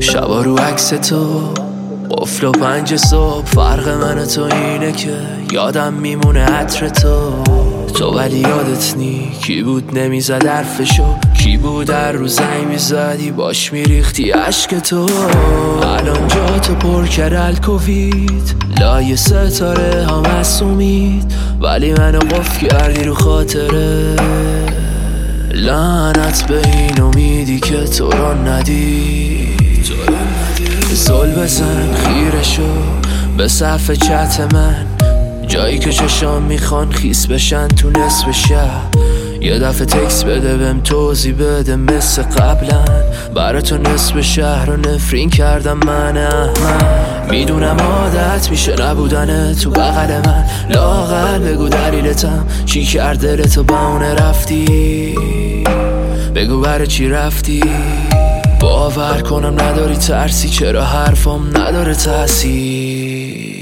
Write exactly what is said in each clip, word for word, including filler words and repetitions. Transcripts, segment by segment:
شبا رو عکس تو قفل و پنج صبح، فرق من و تو اینه که یادم میمونه عطر تو تو ولی یادت نی کی بود نمیزد حرفشو، کی بود در رو زنگ میزدی باش میریختی عشق تو. الان جا تو پر کرد الکووید، لای ستاره ها مسومید، ولی منو قفل کردی رو خاطره. لعنت به این امیدی که تو رو ندید. زل بزن خیره شو به صفحه چت من، جایی که چشام میخوان خیس بشن تو نصف شب. یه دفعه تکس بده بهم توضیح بده مثل قبلا، برا تو نصف شهر رو نفرین کردم من احمد. میدونم عادت میشه نبودن تو بغل من، لااقل بگو دلیلتم چی کرد دلتو با اونه رفتی، بگو برای چی رفتی. باور کنم نداری ترسی، چرا حرفم نداره تاثیر.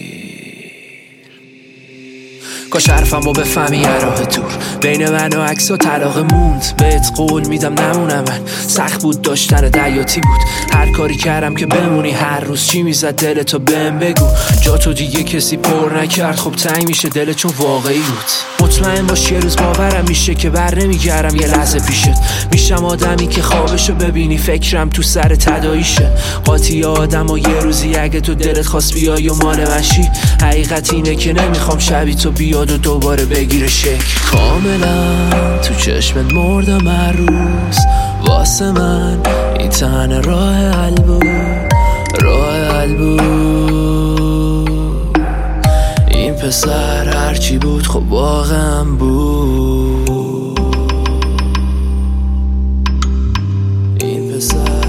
کاش حرفمو بفهمی یه راه دور بین من و عکس و طلاق موند. بهت قول میدم نمونم من، سخت بود داشتن دیاتی بود. هر کاری کردم که بمونی، هر روز چی میزد دلتو بهم بگو. جا تو دیگه کسی پر نکرد، خب تنگ میشه دل چون واقعی بود. مطمئن باش یه روز باورم میشه که بر نمیگردم یه لحظه پیشت. میشم آدمی که خوابشو ببینی فکرم تو سر تداعیشه. قاطی آدم و یه روزی اگه تو دلت خواست بیای و مال منشی. حقیقت اینه که نمیخوام شبی تو بیاد و دوباره بگیره شکل. کاملا تو چشمت مردم هر روز، واسه من این تنه راه حل بود، راه حل بود. این پسر هرچی بود خب واقعا بود، این پسر